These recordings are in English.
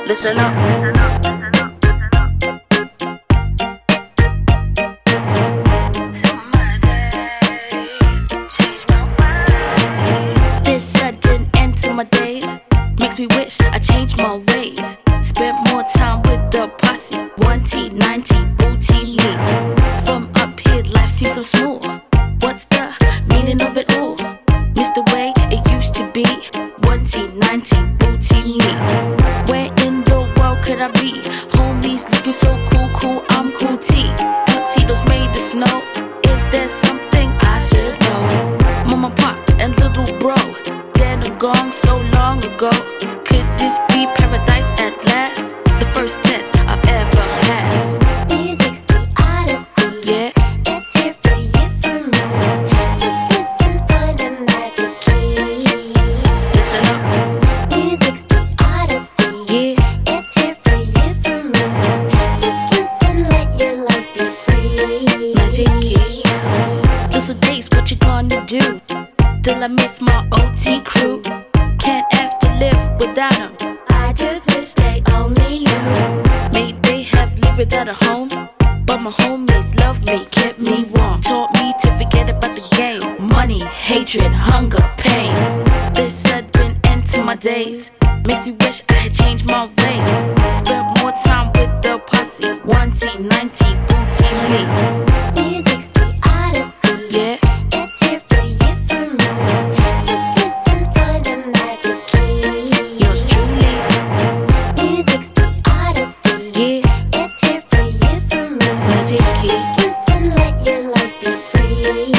Listen up. This sudden end to my days makes me wish I changed my ways. Spent more time with the posse, 1T, 90, booty me. From up here, life seems so small. What's the meaning of it all? Miss the way it used to be, 1T, 90, booty me. Where in the world could I be? Homies looking so cool, I'm cool T. Tuxedos made of snow. Is there something I should know? Mama, pop, and little bro, dead and gone so long ago. Could this be paradise at last? The first test I've ever passed. Music's the odyssey. Yeah. It's here for you, for me. Just listen for the magic key. Listen up. Music's the odyssey. Yeah. It's here for you, for me. Just listen, let your life be free. Magic key. Those are days, what you gonna do? Till I miss my OT crew. Can't have to live without them. I just wish they only knew. May they have lived without a home, but my homies loved me, kept me warm. Taught me to forget about the game. Money, hatred, hunger, pain. This sudden end to my days makes me wish I had changed my ways. Spent more time with the posse, 1T, 90, booty me. Music's the odyssey. Yeah. It's here for you, for me. Just listen for the magic key. Yours truly. Music's the odyssey. Yeah. It's here for you, for me. Magic key. Just listen, let your life be free.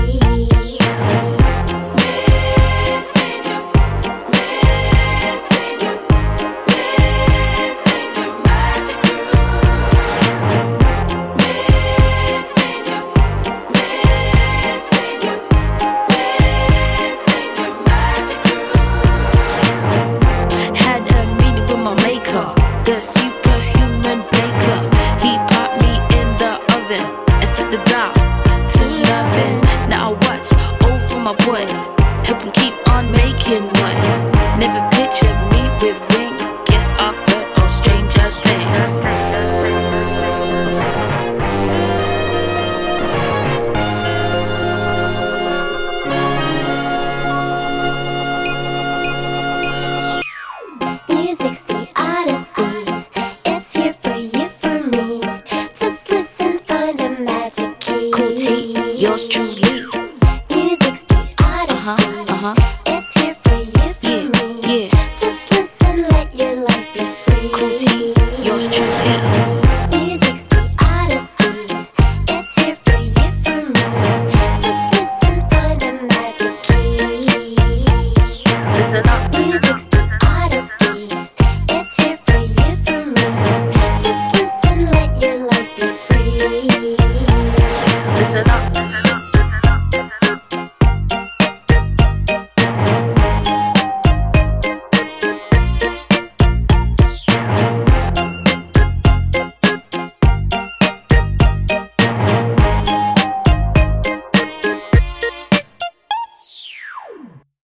Had a meeting with my maker, the superhuman baker. He popped me in the oven and set the dial to loving. Now I watch over my boys, help them keep on making noise. Never pictured me with wings, guess I've heard of stranger things. Music's the odyssey. It's here for you, for me. Just listen for the magic key. Cool T, yours truly. Music's the odyssey.